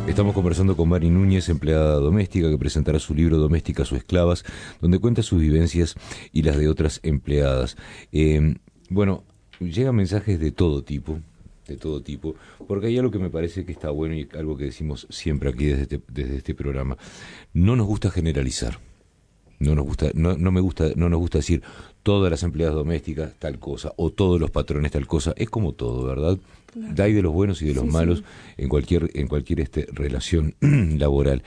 Estamos conversando con Mari Núñez, empleada doméstica, que presentará su libro Domésticas o Esclavas, donde cuenta sus vivencias y las de otras empleadas. Bueno, llegan mensajes de todo tipo, porque hay algo que me parece que está bueno y algo que decimos siempre aquí desde este programa. No nos gusta generalizar. No nos gusta decir todas las empleadas domésticas tal cosa o todos los patrones tal cosa. Es como todo, ¿verdad? Claro. Hay de los buenos y de los malos en cualquier relación laboral.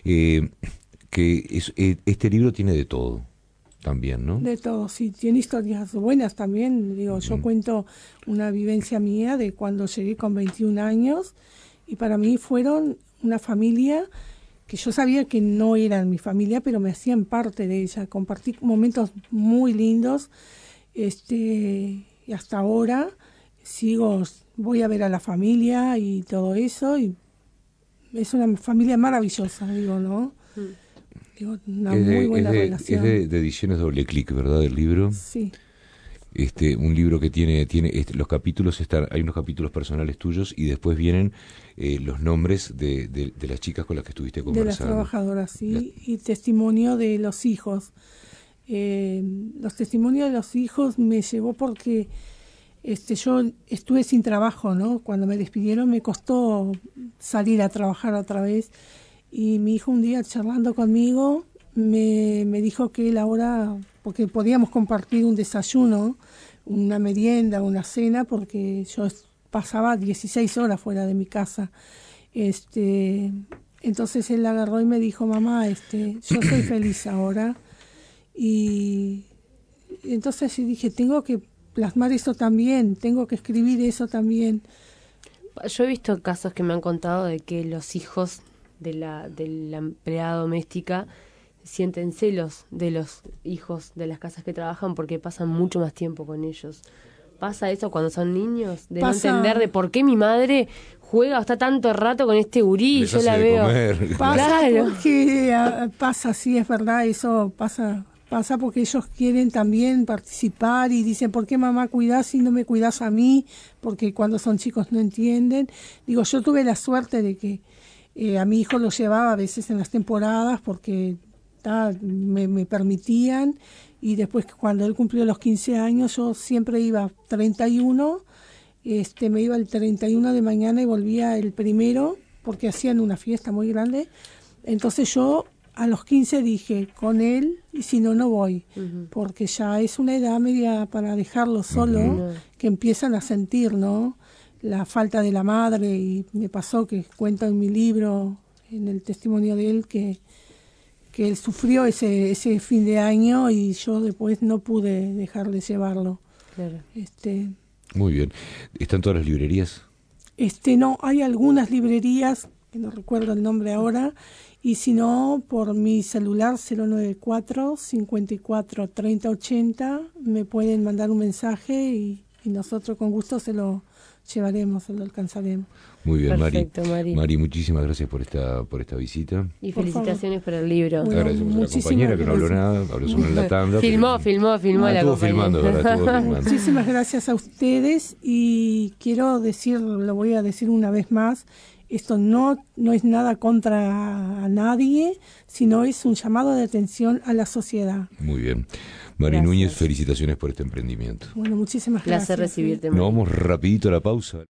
Este libro tiene de todo también, ¿no? De todo, sí. Tiene historias buenas también. Digo, yo cuento una vivencia mía de cuando llegué con 21 años y para mí fueron una familia que yo sabía que no eran mi familia, pero me hacían parte de ella. Compartí momentos muy lindos y hasta ahora voy a ver a la familia y todo eso, y es una familia maravillosa, digo, ¿no? Digo, una muy buena relación. Es de Ediciones Doble Clic, ¿verdad? El libro. Sí. Un libro que tiene los capítulos, hay unos capítulos personales tuyos y después vienen los nombres de las chicas con las que estuviste conversando. De las trabajadoras, sí, y testimonio de los hijos. Los testimonios de los hijos me llevó porque yo estuve sin trabajo, ¿no? Cuando me despidieron me costó salir a trabajar otra vez, y mi hijo un día charlando conmigo me dijo que él ahora, porque podíamos compartir un desayuno, una merienda, una cena, porque yo pasaba 16 horas fuera de mi casa. Entonces él agarró y me dijo: mamá, yo soy feliz ahora. Y entonces dije, tengo que plasmar eso también, tengo que escribir eso también. Yo he visto casos que me han contado de que los hijos de la empleada doméstica sienten celos de los hijos de las casas que trabajan porque pasan mucho más tiempo con ellos. ¿Pasa eso cuando son niños? De no entender de por qué mi madre juega o está tanto rato con este gurí y yo la veo. Claro. Pasa, sí, es verdad, eso pasa porque ellos quieren también participar y dicen: ¿por qué mamá cuidás y no me cuidás a mí? Porque cuando son chicos no entienden. Digo, yo tuve la suerte de que a mi hijo lo llevaba a veces en las temporadas porque me permitían, y después cuando él cumplió los 15 años yo siempre iba 31, me iba el 31 de mañana y volvía el 1 porque hacían una fiesta muy grande. Entonces yo a los 15 dije, con él, y si no, no voy, porque ya es una edad media para dejarlo solo, que empiezan a sentir, ¿no?, la falta de la madre. Y me pasó que cuento en mi libro, en el testimonio de él, que él sufrió ese fin de año y yo después no pude dejar de llevarlo. Claro. Muy bien. ¿Están todas las librerías? No, hay algunas librerías, que no recuerdo el nombre ahora, y si no, por mi celular 094 54 30 80 me pueden mandar un mensaje y nosotros con gusto se lo llevaremos, se lo alcanzaremos. Muy bien. Perfecto, Mari. Mari, muchísimas gracias por esta visita. Y felicitaciones por el libro. Bueno, agradecemos a la compañera que no habló nada, habló solo en la tanda. Filmó la compañera. Estuvo filmando, ¿verdad? Muchísimas gracias a ustedes, y quiero decir, lo voy a decir una vez más, esto no es nada contra nadie, sino es un llamado de atención a la sociedad. Muy bien. Mari Núñez, felicitaciones por este emprendimiento. Bueno, muchísimas gracias. Placer recibirte, Mari. Nos vamos rapidito a la pausa.